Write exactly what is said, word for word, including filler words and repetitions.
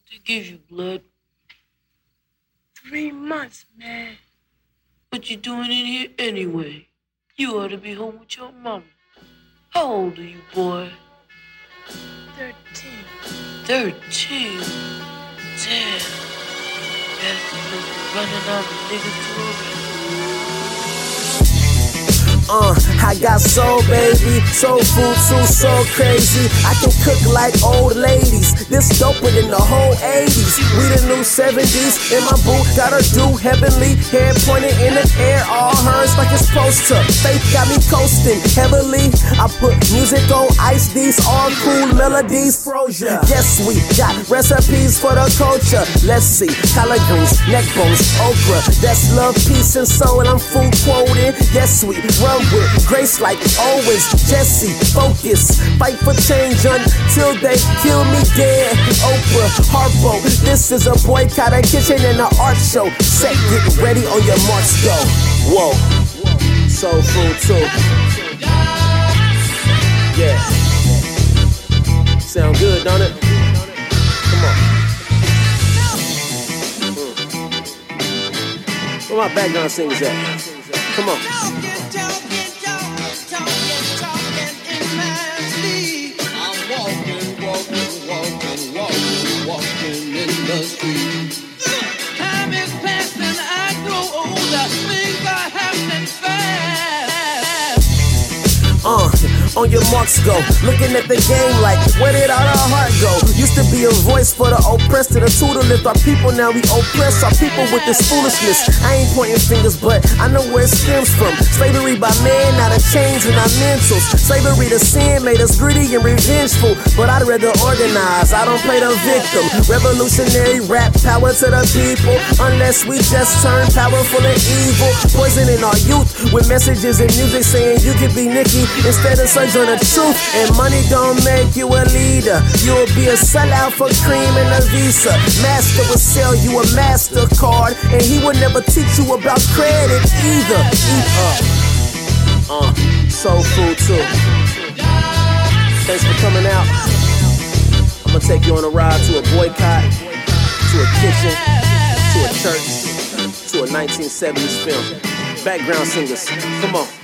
They give you blood. Three months, man. What you doing in here anyway? You ought to be home with your mama. How old are you, boy? Thirteen. Thirteen? Damn. Bastard must be running out of niggas too already. Uh, I got soul, baby, soul food too, so crazy. I can cook like old ladies. This doper than the whole eighties. We the new seventies. In my boot, got her do heavenly. Hair pointed in the air, all hers like it's supposed to. Faith got me coasting heavily. I put music on ice, these all cool melodies. Frozen. Yes, we got recipes for the culture. Let's see, collard greens, neck bones, okra. That's love, peace, and soul. I'm food quoting. Yes, we run with grace like always. Jesse, focus, fight for change until they kill me dead. Oprah, Harpo, this is a boycott, a kitchen and an art show. Set, get ready on your marks, go. Whoa, soul food too. Yeah, sound good, don't it? Come on. Mm. Where my background singers at? Come on. Time is passing, I grow older, things are happening fast. Uh, on your marks go, looking at the game like, where did all our heart go? Used to be a voice for the oppressed, to the tutor lift our people, now we oppress our people with this foolishness. I ain't pointing fingers, but I know where it stems from. Slavery by man, not a change in our mentals. Slavery to sin made us greedy and revengeful, but I'd rather organize, I don't play the victim. Revolutionary rap, power to the people, unless we just turn powerful and evil. Poisoning our youth with messages and music saying you can be Nicki instead of search on the truth. And money don't make you a leader, you'll be a sellout for cream and a Visa. Master will sell you a MasterCard, and he will never teach you about credit either. Eat up. Uh, soul food too. Thanks for coming out. I'm gonna take you on a ride to a boycott, to a kitchen, to a church, to a nineteen seventies film. Background singers, come on.